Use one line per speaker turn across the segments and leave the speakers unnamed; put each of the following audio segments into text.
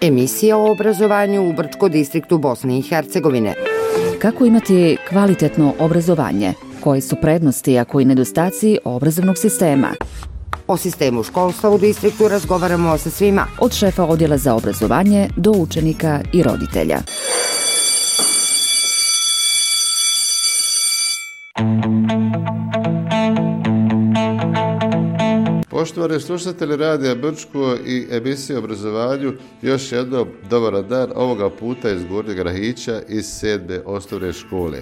Emisija o obrazovanju u Brčko-distriktu Bosne i Hercegovine.
Kako imati kvalitetno obrazovanje? Koje su prednosti, a koji nedostaci obrazovnog sistema?
O sistemu školstva u distriktu razgovaramo sa svima.
Od šefa odjela za obrazovanje do učenika i roditelja.
Poštovani slušatelji Radija Brčko i emisije o obrazovanju, još jednom dobar dan, ovoga puta iz Gornjeg Rahića iz 7. osnovne škole.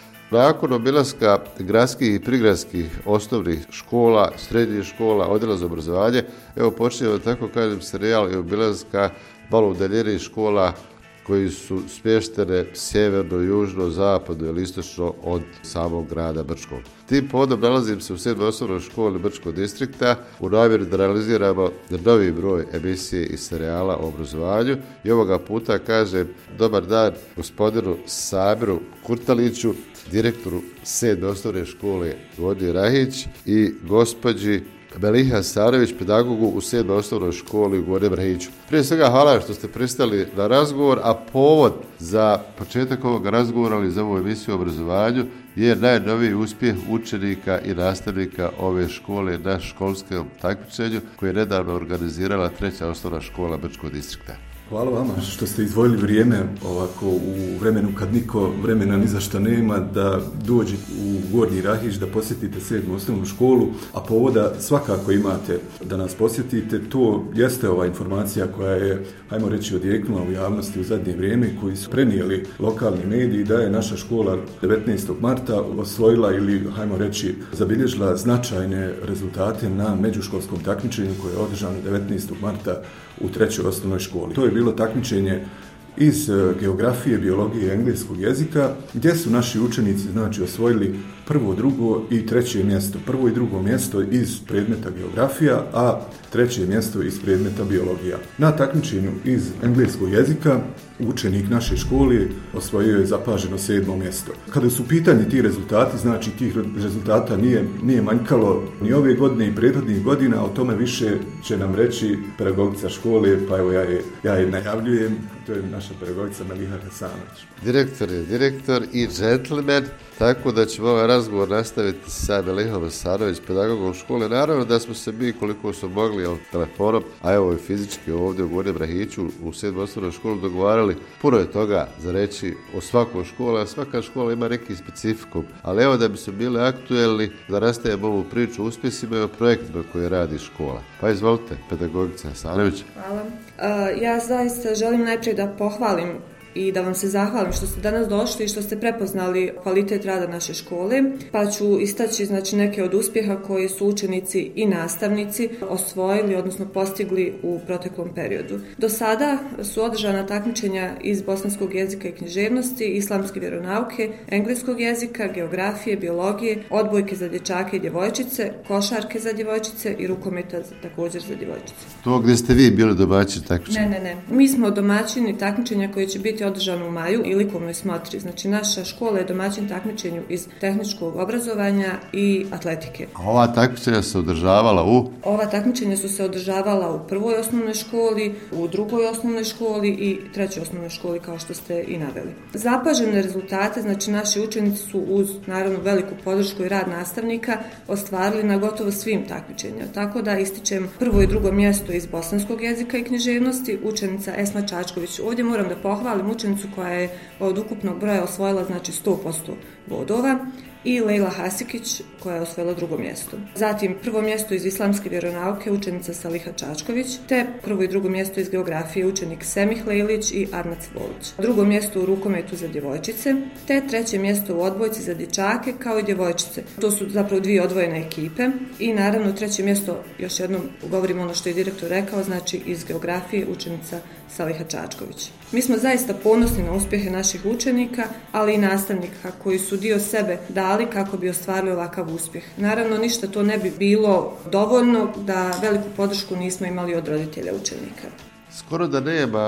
Nakon obilaska gradskih i prigradskih osnovnih škola, srednjih škola, odjela za obrazovanje, evo počinjemo, tako kažem, serijal i obilaska malo udaljenih škola koji su smještene sjeverno, južno, zapadno ili istočno od samog grada Brčkog. Tim povodom nalazim se u 7. osnovnoj školi Brčkog distrikta u namjeri da realiziramo novi broj emisije i serijala o obrazovanju i ovoga puta kažem dobar dan gospodinu Samiru Kurtaliću, direktoru 7. osnovne škole Gornji Rahić i gospođi Meliha Starović, pedagogu u 7. osnovnoj školi u Gornjem Rahiću. Prije svega hvala što ste pristali na razgovor, a povod za početak ovog razgovora ali za ovu emisiju o obrazovanju je najnoviji uspjeh učenika i nastavnika ove škole na školskom takmičenju koje je nedavno organizirala 3. osnovna škola Brčkog distrikta.
Hvala vama što ste izdvojili vrijeme ovako u vremenu kad niko vremena ni za šta nema da dođe u Gornji Rahić da posjetite 7. osnovnu školu, a povoda svakako imate da nas posjetite. To jeste ova informacija koja je, hajmo reći, odjeknula u javnosti u zadnje vrijeme, koji su prenijeli lokalni mediji da je naša škola 19. marta osvojila ili, hajmo reći, zabilježila značajne rezultate na međuškolskom takmičenju koje je održano 19. marta u 3. osnovnoj školi. To je bilo takmičenje iz geografije, biologije i engleskog jezika, gdje su naši učenici osvojili prvo, drugo i treće mjesto. Prvo i drugo mjesto iz predmeta geografija, a treće mjesto iz predmeta biologija. Na takmičenju iz engleskog jezika učenik naše škole osvojio je zapaženo 7. mjesto. Kada su pitanje ti rezultati, tih rezultata nije manjkalo ni ove godine i prethodnih godina, o tome više će nam reći pedagogica škole, pa evo ja je najavljujem, to je naša pedagogica Meliha Hasanović.
Direktor je direktor i džentlmen, tako da ćemo ovaj razgovor nastaviti sa Melihom Hasanović, pedagogom škole. Naravno da smo se mi koliko smo mogli telefonom, a evo i fizički ovdje u Gornjem Rahiću u 7. osnovnoj školi dogovarali. Puno je toga za reći o svakoj školi, a svaka škola ima neki specifikum. Ali evo da bi se bili aktuelni, da nastavimo ovu priču o uspjesima i o projektima koje radi škola. Pa izvolite, pedagogica Hasanović.
Hvala. Ja zaista želim najprije da pohvalim i da vam se zahvalim što ste danas došli i što ste prepoznali kvalitet rada naše škole, pa ću istaći neke od uspjeha koji su učenici i nastavnici osvojili, odnosno postigli u proteklom periodu. Do sada su održana takmičenja iz bosanskog jezika i književnosti, islamske vjeronauke, engleskog jezika, geografije, biologije, odbojke za dječake i djevojčice, košarke za djevojčice i rukometa također za djevojčice.
To gdje ste vi bili domaćini takmičenja?
Ne. Mi smo domaćini takmičenja koje će biti održano u maju i likovnoj smotri. Naša škola je domaćin takmičenju iz tehničkog obrazovanja i atletike.
A ova takmičenja se održavala u?
Ova takmičenja su se održavala u 1. osnovnoj školi, u 2. osnovnoj školi i 3. osnovnoj školi, kao što ste i naveli. Zapažene rezultate, naši učenici su uz, naravno, veliku podršku i rad nastavnika ostvarili na gotovo svim takmičenjima. Tako da ističem 1. i 2. mjesto iz bosanskog jezika i književnosti, učenica Esma Čačković. Ovdje moram da pohvalim učenicu koja je od ukupnog broja osvojila 100% bodova i Lejla Hasikić koja je osvojila 2. mjesto. Zatim 1. mjesto iz islamske vjeronauke učenica Saliha Čačković, te 1. i 2. mjesto iz geografije učenik Semih Lejlić i Arnac Volić. 2. mjesto u rukometu za djevojčice, te 3. mjesto u odbojci za dječake kao i djevojčice. To su zapravo 2 odvojene ekipe i naravno 3. mjesto, još jednom govorim ono što je direktor rekao, iz geografije učenica Saliha Čačković. Mi smo zaista ponosni na uspjehe naših učenika, ali i nastavnika koji su dio sebe dali kako bi ostvarili ovakav uspjeh. Naravno, ništa to ne bi bilo dovoljno da veliku podršku nismo imali od roditelja učenika.
Skoro da nema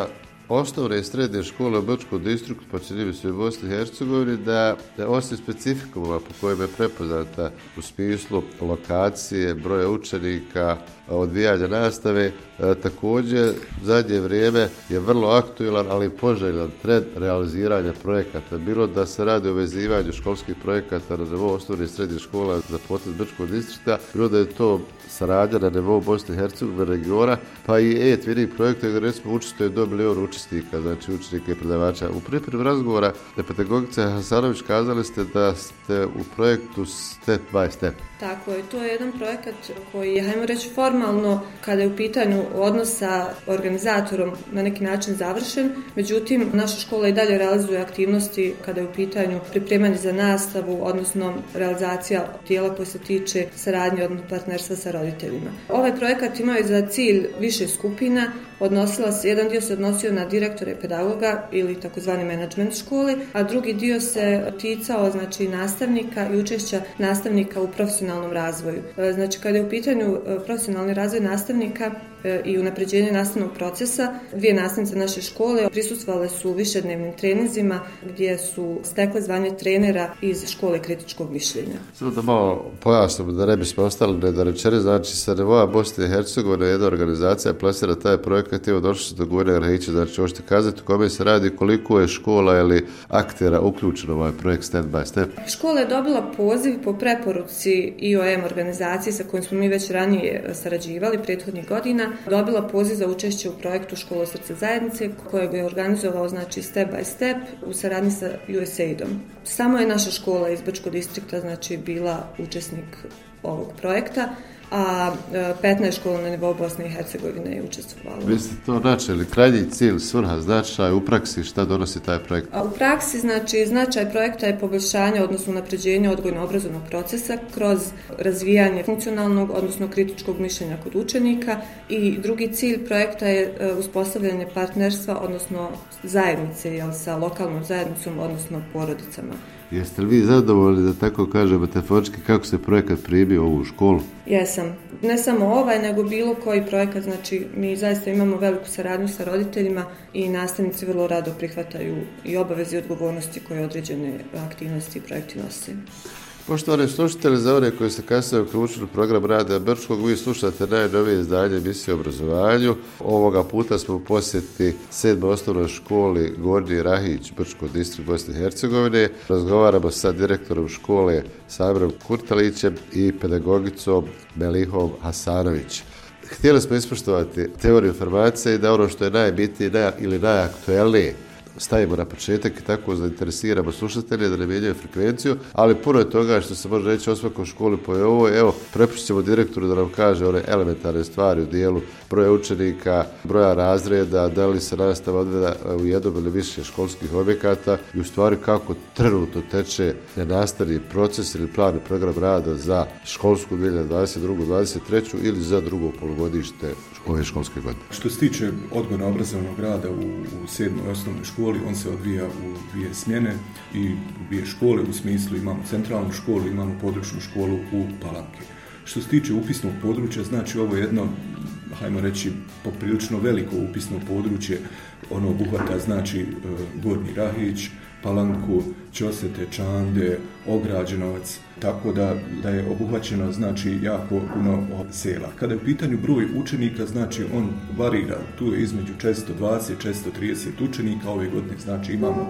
osnovne i srednje škole u Brčkom distriktu, pa čini mi se u Bosni i Hercegovini, da osim specifikuma po kojima je prepoznata u smislu lokacije, broja učenika, odvijanja nastave, također zadnje vrijeme je vrlo aktualan, ali poželjan trend realiziranja projekata. Bilo da se radi o vezivanju školskih projekata na nivou osnovne i srednje škola za potez Brčkog distrikta, bilo da je to saradnja na nivou Bosne i Hercegovine regiona, pa i e-twinning projekta gdje recimo učestvuje do 1 milion učesnika, znači učenika i predavača. U pripremi razgovora pedagogica Hasanović kazali ste da ste u projektu Step by Step.
Tako je, to je jedan projekat koji je, hajmo reći, formalno kada je u pitanju odnos sa organizatorom na neki način završen, međutim naša škola i dalje realizuje aktivnosti kada je u pitanju pripremanje za nastavu, odnosno realizacija dijela koji se tiče saradnje, odnosno partnerstva sa roditeljima. Ovaj projekat imao je za cilj više skupina, jedan dio se odnosio na direktore i pedagoga ili takozvani menadžment škole, a drugi dio se ticao znači nastavnika i učešća nastavnika u profesionalnom razvoju. Znači kada je u pitanju profesionalni razvoj nastavnika i unapređenje nastavnog procesa, 2 nastavnice naše škole prisustvovale su višednevnim treninzima gdje su stekle zvanje trenera iz škole kritičkog mišljenja.
Samo da malo pojasnimo da ne bismo ostali nedorečeni, znači sa nivoa Bosne i Hercegovine jedna organizacija plasira taj projekat i evo došli se do Gornjeg Rahića, znači možete kazati o kome se radi, koliko je škola ili aktera uključeno u ovaj projekt Step by Step.
Škola je dobila poziv po preporuci IOM organizacije sa kojom smo mi već ranije sarađivali prethodnih godina, dobila poziv za učešće u projektu Škola srce zajednice kojeg je organizovao znači Step by Step u saradnji sa USAID-om. Samo je naša škola iz Brčkog distrikta znači bila učesnik ovog projekta, a 15 škola na nivou Bosne i Hercegovine je učestvovalo.
Vi ste to načeli, krajnji cilj, svrha, značaj, u praksi šta donosi taj projekt?
A u praksi, znači, značaj projekta je poboljšanje, odnosno unapređenje odgojno-obrazovnog procesa kroz razvijanje funkcionalnog, odnosno kritičkog mišljenja kod učenika i drugi cilj projekta je uspostavljanje partnerstva, odnosno zajednice sa lokalnom zajednicom, odnosno porodicama.
Jeste li vi zadovoljni, da tako kažem, metaforički, kako se projekat primio u ovu školu?
Jesam. Ne samo ovaj, nego bilo koji projekat. Znači, mi zaista imamo veliku saradnju sa roditeljima i nastavnici vrlo rado prihvataju i obaveze i odgovornosti koje određene aktivnosti i projekti nose.
Poštovani slušatelji, za one koji ste kasnije uključili program Radija Brčkog, vi slušate najnovije izdanje emisije o obrazovanju. Ovoga puta smo u posjeti 7. osnovnoj školi Gornji Rahić, Brčko distrikt Bosne i Hercegovine. Razgovaramo sa direktorom škole Samirom Kurtalićem i pedagogicom Melihom Hasanović. Htjeli smo ispoštovati teoriju informacije i da ono što je najbitnije ili najaktuelnije stavimo na početak i tako zainteresiramo slušatelje da ne mijenjaju frekvenciju, ali puno je toga što se može reći o svakoj školi po ovoj. Evo, prepustit ćemo direktoru da nam kaže one elementarne stvari u dijelu broja učenika, broja razreda, da li se nastava odvija u jednom ili više školskih objekata i u stvari kako trenutno teče nastavni proces ili plan i program rada za školsku 2022-2023 ili za drugo polugodište ove školske godine.
Što se tiče odgojno-obrazovnog rada u 7. osnovnoj školi, on se odvija u 2 smjene i u 2 škole, u smislu imamo centralnu školu, imamo područnu školu u Palanki. Što se tiče upisnog područja, znači ovo je jedno, hajmo reći, poprilično veliko upisno područje, ono obuhvata znači Gornji Rahić, Palanku, Ćosete, Čande, Ograđenovac, tako da je obuhvaćeno znači jako puno sela. Kada je u pitanju broj učenika, znači on varira, tu je između 420 430 učenika, ove godine znači imamo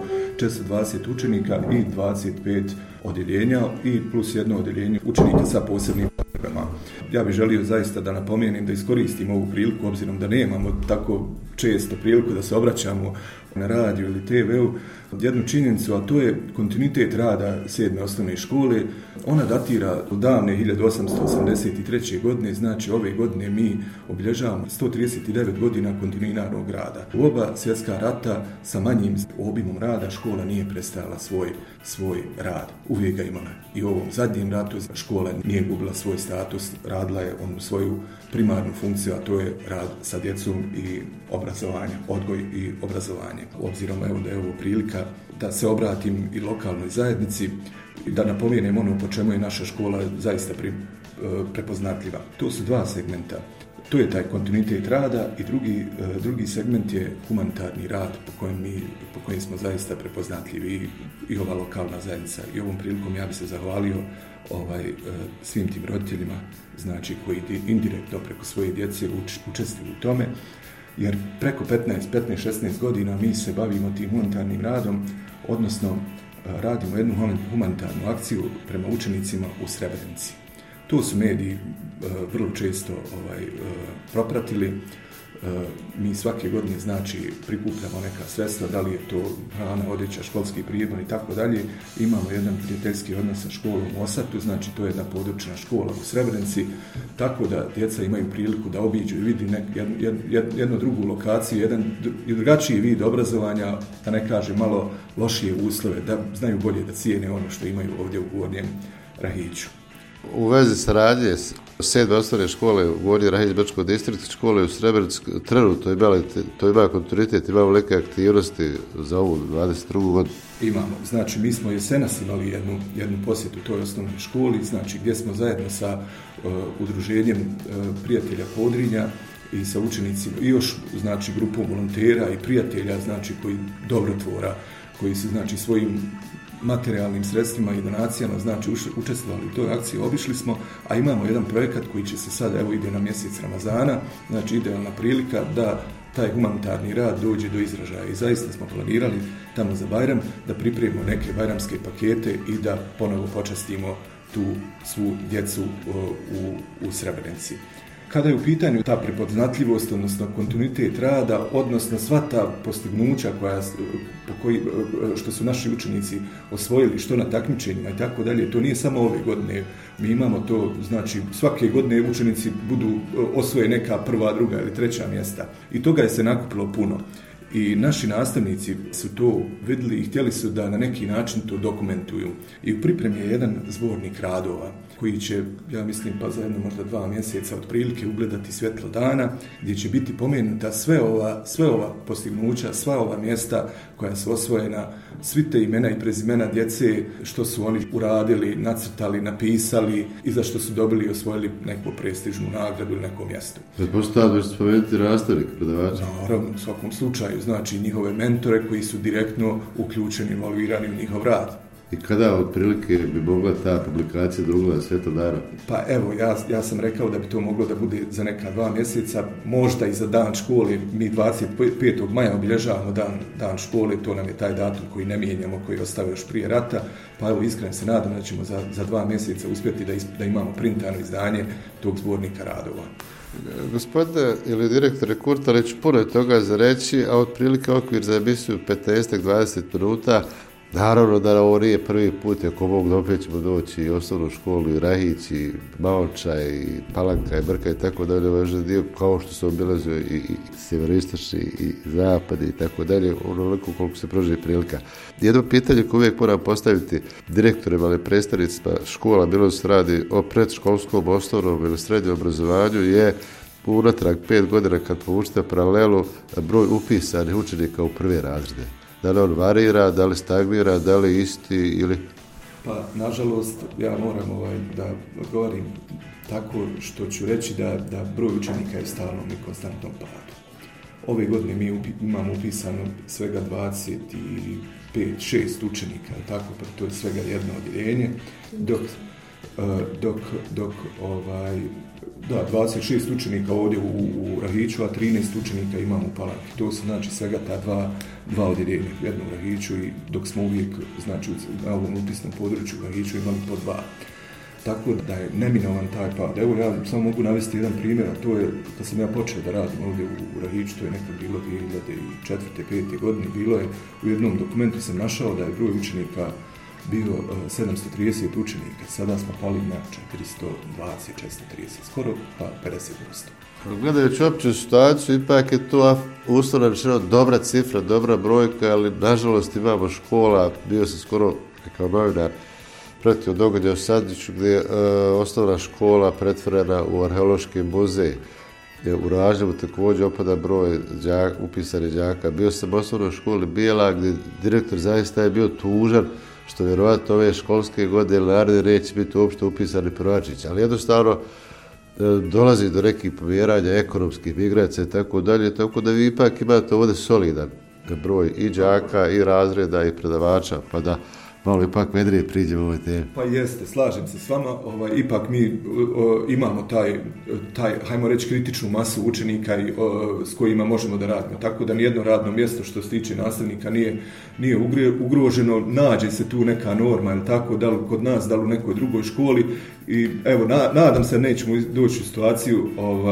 420 učenika i 25 odjeljenja i plus jedno odjeljenje učenika sa posebnim potrebama. Ja bih želio zaista da napomenem, da iskoristim ovu priliku, obzirom da nemamo tako često priliku da se obraćamo na radiju ili TV-u, jednu činjenicu, a to je kontinuitet rada 7. osnovne škole. Ona datira od davne 1883. godine, znači ove godine mi obilježavamo 139 godina kontinuiranog rada. U oba svjetska rata sa manjim obimom rada škola nije prestajala svoj rad. Uvijek ga imala. I u ovom zadnjem ratu škola nije gubila svoj status, radila je onu svoju primarnu funkciju, a to je rad sa djecom i obrazovanje, odgoj i obrazovanje. Obzirom evo da je ovo prilika da se obratim i lokalnoj zajednici i da napomenem ono po čemu je naša škola zaista prepoznatljiva. To su dva segmenta. To je taj kontinuitet rada i drugi segment je humanitarni rad po kojem smo zaista prepoznatljivi i ova lokalna zajednica. I ovom prilikom ja bih se zahvalio svim tim roditeljima, znači koji indirektno preko svoje djece učestvuju u tome, jer preko 15-16 godina mi se bavimo tim humanitarnim radom, odnosno radimo jednu humanitarnu akciju prema učenicima u Srebrenici. To su mediji vrlo često propratili. Mi svake godine znači prikupljamo neka sredstva, da li je to hrana, odjeća, školski pribor i tako dalje. Imamo jedan prijateljski odnos sa školom u Osatu, znači to je jedna područna škola u Srebrenici, tako da djeca imaju priliku da obiđu i vidi jednu drugu lokaciju, jedan drugačiji vid obrazovanja, da ne kažem malo lošije uslove, da znaju bolje da cijene ono što imaju ovdje u Gornjem Rahiću.
U vezi saradnje s 7. osnovne škole u Gornji Rahić Brčkog distrikta, škole u Srebrenici, trenutno to ima kontinuitet, ima velike aktivnosti za ovu 22. godinu.
Imamo. Znači, mi smo jesenas imali jednu posjetu toj osnovnoj školi, znači gdje smo zajedno sa udruženjem prijatelja Podrinja i sa učenicima i još znači grupom volontera i prijatelja, znači koji dobrotvora, koji su znači svojim materijalnim sredstvima i donacijama, znači učestvovali u toj akciji, obišli smo, a imamo jedan projekat koji će se sad, evo ide na mjesec Ramazana, znači idealna prilika da taj humanitarni rad dođe do izražaja i zaista smo planirali tamo za Bajram da pripremimo neke bajramske pakete i da ponovo počastimo tu svu djecu u Srebrenici. Kada je u pitanju ta prepoznatljivost, odnosno kontinuitet rada, odnosno sva ta postignuća što su naši učenici osvojili, što na takmičenjima i tako dalje, to nije samo ove godine. Mi imamo to, znači svake godine učenici osvoje neka prva, druga ili treća mjesta. I toga je se nakupilo puno. I naši nastavnici su to vidjeli i htjeli su da na neki način to dokumentuju. I u pripremi je jedan zbornik radova koji će, ja mislim, pa za jedno možda 2 mjeseca otprilike ugledati svjetlo dana, gdje će biti pomenuta sve ova postignuća, sva ova mjesta koja su osvojena, svi te imena i prezimena djece, što su oni uradili, nacrtali, napisali i za što su dobili i osvojili neku prestižnu nagradu ili neko mjesto.
Pretpostavljam da ćete spomenuti nastavnik, predavač?
Naravno, u svakom slučaju, znači njihove mentore koji su direktno uključeni, involvirani u njihov rad.
I kada otprilike bi mogla ta publikacija da ugleda svjetlo dana?
Pa evo, ja sam rekao da bi to moglo da bude za neka 2 mjeseca, možda i za dan škole. Mi 25. maja obilježavamo dan škole, to nam je taj datum koji ne mijenjamo, koji ostaje još prije rata. Pa evo, iskreno se nadam da ćemo za 2 mjeseca uspjeti da imamo printano izdanje tog zbornika radova.
Gospodine ili direktore Kurtalić, puno je toga za reći, a otprilike okvir za emisiju 15-20 minuta. Naravno da ovo nije prvi put, ako mogu da opet ćemo doći i osnovnu školu, i Rahić, i Maoča, i Palanka, i Brka, i tako dalje, važan dio, kao što se obilazio i sjeveroistočni, i zapadi, i tako dalje, onoliko koliko se prođe prilika. Jedno pitanje koje uvijek moram postaviti direktorima ili predstavnicima škola, bilo se radi o predškolskom, osnovnom ili srednjem obrazovanju, je unatrag 5 godina kad povučete paralelu broj upisanih učenika u prve razrede. Da li on varira, da li stagnira, da li isti ili...
Pa, nažalost, ja moram da govorim tako što ću reći da broj učenika je u stalnom i konstantnom padu. Ove godine mi imamo upisano svega 25-6 učenika, tako, pa to je svega jedno odjeljenje, dok 26 učenika ovdje u Rahiću, a 13 učenika imamo u Palanki. To su znači svega ta dva odjeljenja, jedno u Rahiću, i dok smo uvijek znači na ovom upisnom području u Rahiću imali po 2. Tako da je neminovan taj pad. Evo, ja samo mogu navesti jedan primjer, a to je kad sam ja počeo da radim ovdje u Rahiću, to je nekad bilo 2004-2005. godine, bilo je u jednom dokumentu sam našao da je broj učenika bio 730 učenika, sada smo pali na 420-430, skoro pa 50%.
Gledajući opću situaciju, ipak je to uslovno rečeno dobra cifra, dobra brojka, ali nažalost imamo škola, bio sam skoro kao novinar pratio događaj u Sandiću gdje je osnovna škola pretvorena u arheološki muzej. U Ražnjevu također opada broj upisanih đaka. Bio sam u osnovnoj školi Bijela gdje direktor zaista je bio tužan što vjerovatno ove školske godine naredne neće biti uopšte upisani prvačići, ali jednostavno dolazi do nekih pomjeranja ekonomskih migracija i tako dalje, tako da vi ipak imate ovdje solidan broj i đaka i razreda i predavača, pa da malo ipak vedrije priđemo ovoj temi.
Pa jeste, slažem se s vama, ipak mi imamo taj, hajmo reći, kritičnu masu učenika s kojima možemo da radimo, tako da nijedno radno mjesto što se tiče nastavnika nije ugroženo, nađe se tu neka norma, ili tako, da li kod nas, da li u nekoj drugoj školi, i evo, nadam se nećemo doći u situaciju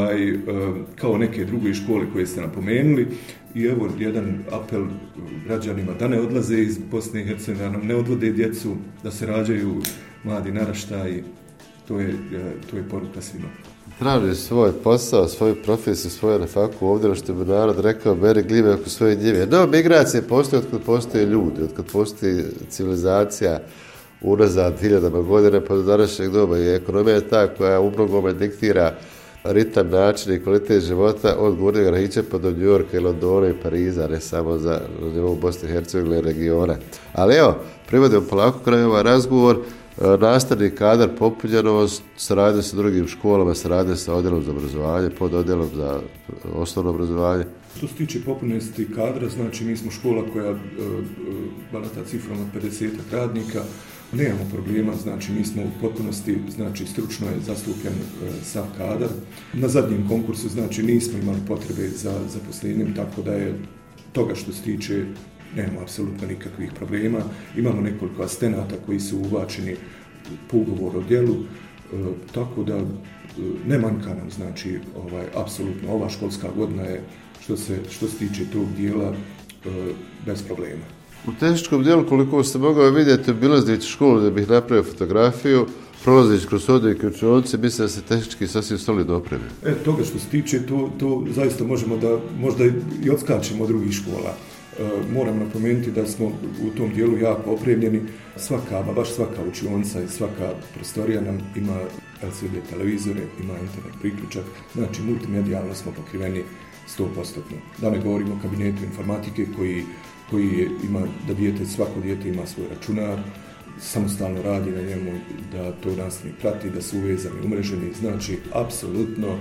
kao neke druge škole koje ste napomenuli. I evo jedan apel građanima da ne odlaze iz Bosne i Hercegovine, da nam ne odvode djecu, da se rađaju mladi naraštaji, to je poruka svima.
Traži svoj posao, svoju profesiju, svoju na faku ovdje, što bi narod rekao, beri gljive oko svoje njive. No, migracije postoje od kad postoje ljudi, od kad postoji civilizacija unazad hiljadama godina pa do današnjeg doba. I ekonomija je ta koja u mnogome diktira ritam, način i kvalitet života od Gornjeg Rahića pa do New Yorka i Londona i Pariza, ne samo za nivou Bosne i Hercegovine regiona. Ali evo, privodimo polako kraj ovaj razgovor, nastavni kadar, popunjenost, saradnje sa drugim školama, saradnje sa odjelom za obrazovanje, pod odjelom za osnovno obrazovanje.
Što se tiče popunjenosti kadra, znači mi smo škola koja barata cifrom od 50 radnika, nemamo problema, znači mi smo u potpunosti, znači stručno je zastupljen sav kadar. Na zadnjem konkursu, znači nismo imali potrebe za zaposlenjem, tako da je toga što se tiče nemamo apsolutno nikakvih problema. Imamo nekoliko asistenata koji su uvačeni po ugovoru o djelu, tako da ne manjka nam, znači apsolutno ova školska godina je što se tiče tog dijela bez problema.
U tehničkom dijelu, koliko ste mogao vidjeti, obilazeći školu da bih napravio fotografiju, prolazeći kroz hodnike i učionice, mislim da se tehnički sasvim solidno opremio.
Toga što se tiče, to zaista možemo da možda i odskačemo od drugih škola. Moram napomenuti da smo u tom dijelu jako opremljeni. Baš svaka učionica i svaka prostorija nam ima LCD televizore, ima internet priključak, znači multimedijalno smo pokriveni 100%. Da ne govorimo o kabinetu informatike koji ima, da svako dijete ima svoj računar, samostalno radi na njemu, da to nastavnik prati, da su uvezani, umreženi, znači apsolutno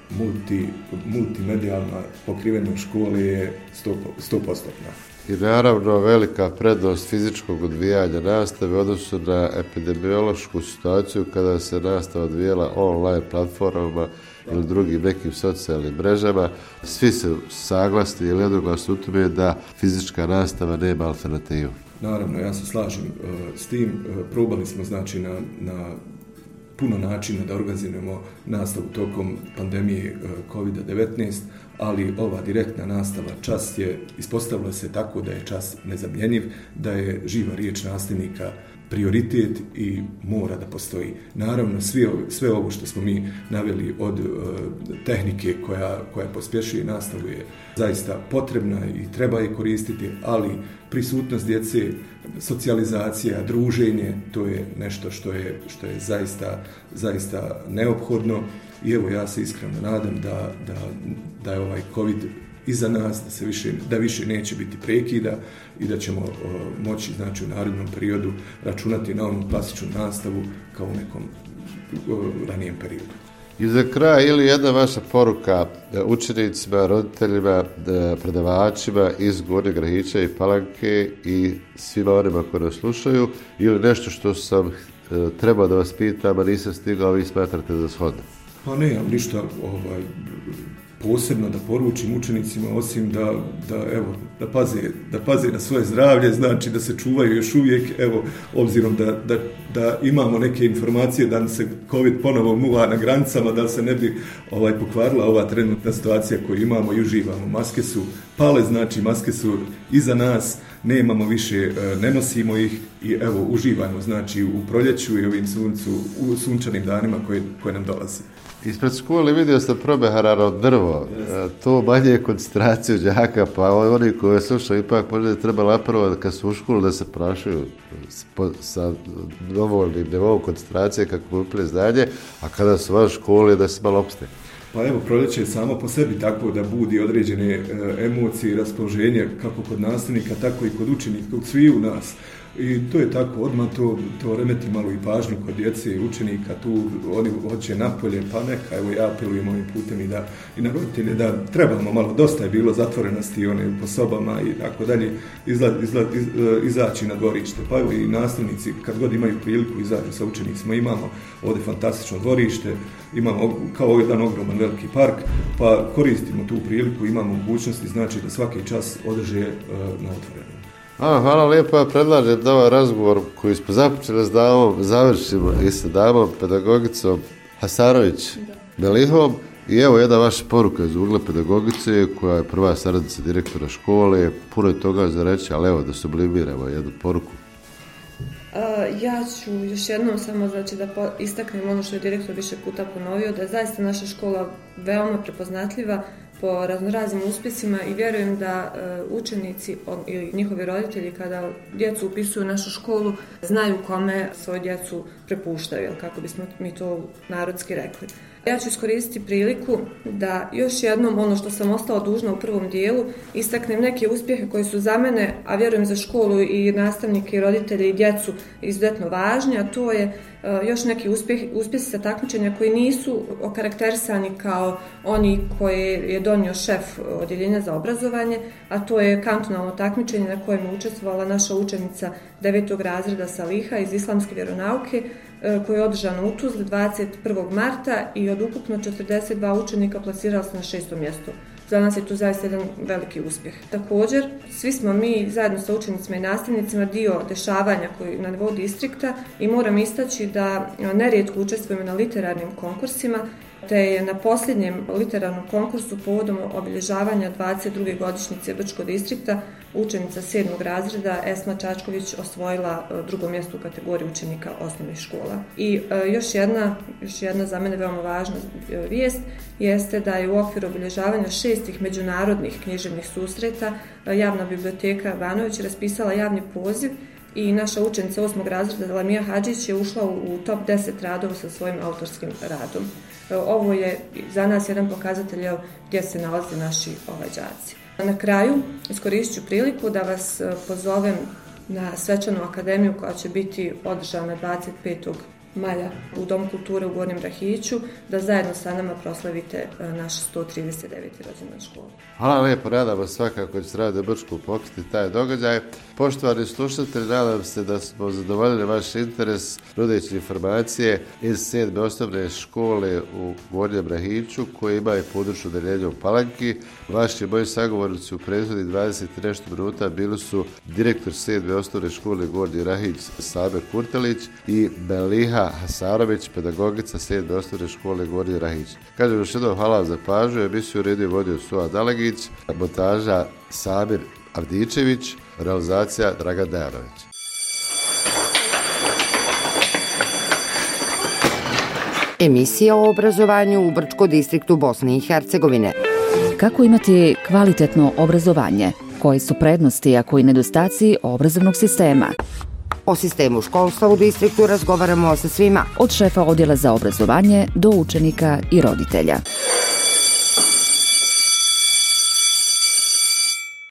multimedijalna pokrivenost škole je 100%.
I naravno velika prednost fizičkog odvijanja nastave u odnosu na epidemiološku situaciju kada se nastava odvijala online platformama ili drugim nekim socijalnim mrežama. Svi su saglasni ili jednoglasni u tome da fizička nastava nema alternativu.
Naravno, ja se slažem s tim. Probali smo znači na puno načina da organiziramo nastavu tokom pandemije COVID-19, ali ova direktna nastava, čas je, ispostavilo se tako da je čas nezamjenjiv, da je živa riječ nastavnika prioritet i mora da postoji. Naravno, sve ovo što smo mi naveli od tehnike koja pospješuje nastavu je zaista potrebna i treba je koristiti, ali prisutnost djece, socijalizacija, druženje, to je nešto što je zaista neophodno. I evo, ja se iskreno nadam da je ovaj COVID iza nas, da više neće biti prekida i da ćemo moći, znači, u narednom periodu računati na onu klasičnu nastavu kao u nekom ranijem periodu.
I za kraj, ili jedna vaša poruka učenicima, roditeljima, predavačima iz Gornjeg Rahića i Palanke i svima onima koji nas slušaju, ili nešto što sam trebao da vas pitam, a nisam stigao, vi smatrate za shodno?
Pa nemam ništa posebno da poručim učenicima, osim da paze na svoje zdravlje, znači da se čuvaju još uvijek, evo, obzirom da imamo neke informacije da se COVID ponovo muva na granicama, da se ne bi pokvarila ova trenutna situacija koju imamo i uživamo. Maske su pale, znači maske su iza nas, nemamo više, ne nosimo ih i evo, uživamo, znači u proljeću i ovim sunčanim danima koje nam dolaze.
Ispred škole vidio sam probeharano drvo, to manje koncentraciju đaka, pa oni koji slušaju ipak možda je trebalo prvo kad su u školu da se prašuju sa dovoljnim nivom koncentracije kako bi upili znanje, a kada su van škole da se malo opste.
Pa evo, proljeće je samo po sebi tako da budi određene emocije i raspoloženje kako kod nastavnika, tako i kod učenika, kod svih u nas. I to je tako, odmah to remeti malo i pažnju kod djece i učenika, tu oni hoće napolje, pa neka, evo ja apelujem ovim putem i na roditelje da trebamo malo, dosta je bilo zatvorenosti po sobama i tako dalje, izaći na dvorište, pa evo i nastavnici kad god imaju priliku izađu sa učenicima, imamo ovdje fantastično dvorište, imamo kao jedan ogroman veliki park, pa koristimo tu priliku, imamo mogućnosti, znači da svaki čas održe na otvorenom.
Hvala lijepa, predlažem da ovaj razgovor koji smo započeli s damom završimo i sa damom pedagogicom Hasarović Belihom. I evo jedna vaša poruka iz ugla pedagogice koja je prva saradnica direktora škole, puno je toga za reći, ali evo da sublimiramo jednu poruku.
Ja ću još jednom samo znači da istaknem ono što je direktor više puta ponovio, da je zaista naša škola veoma prepoznatljiva po raznoraznim uspjesima i vjerujem da učenici ili njihovi roditelji kada djecu upisuju u našu školu znaju kome svoju djecu prepuštaju, kako bismo mi to narodski rekli. Ja ću iskoristiti priliku da još jednom ono što sam ostala dužna u prvom dijelu istaknem neke uspjehe koji su za mene, a vjerujem za školu i nastavnike i roditelje i djecu izuzetno važni, a to je još neki uspjesi sa takmičenja koji nisu okarakterisani kao oni koje je donio šef odjeljenja za obrazovanje, a to je kantonalno takmičenje na kojem je učestvovala naša učenica 9. razreda Saliha iz islamske vjeronauke, koje je održano u Tuzli 21. marta i od ukupno 42 učenika plasirala se na 6. mjesto. Za nas je to zaista jedan veliki uspjeh. Također, svi smo mi zajedno sa učenicima i nastavnicima dio dešavanja koji na nivou distrikta i moram istaći da nerijetko učestvujemo na literarnim konkursima, te je na posljednjem literarnom konkursu povodom obilježavanja 22. godišnjice Brčkog distrikta učenica 7. razreda Esma Čačković osvojila drugo mjesto u kategoriji učenika osnovnih škola. I još jedna za mene veoma važna vijest jeste da je u okviru obilježavanja 6. međunarodnih književnih susreta Javna biblioteka Ivanović raspisala javni poziv i naša učenica 8. razreda Lamija Hadžić je ušla u top 10 radova sa svojim autorskim radom. Ovo je za nas jedan pokazatelj gdje se nalaze naši đaci. Na kraju iskoristit ću priliku da vas pozovem na svečanu akademiju koja će biti održana 25. maja u Domu kulture u Gornjem Rahiću, da zajedno sa nama proslavite naš 139. rođendan školu.
Hvala lijepo, nadam se svakako će Radio Brčko pokriti taj događaj. Poštovani slušatelji, nadam se da smo zadovoljili vaš interes nudeći informacije iz 7. osnovne škole u Gornjem Rahiću koje imaju područnu odeljenje u Palanki. Vaši moji sagovornici u prethodnih 20 i nešto minuta bili su direktor 7. osnovne škole Gornji Rahić Saber Kurtelić i Beliha Hasarović, pedagogica 7. osnovne škole Gornji Rahić. Kažem još jednom hvala za pažnju, emisiju redio vodio Suad Dalegić, montaža Samir Avdičević, realizacija Dragan Dejanović.
Emisija o obrazovanju u Brčkom distriktu Bosne i Hercegovine.
Kako imati kvalitetno obrazovanje? Koji su prednosti, a koji nedostaci obrazovnog sistema?
O sistemu školstva u distriktu razgovaramo sa svima.
Od šefa odjela za obrazovanje do učenika i roditelja.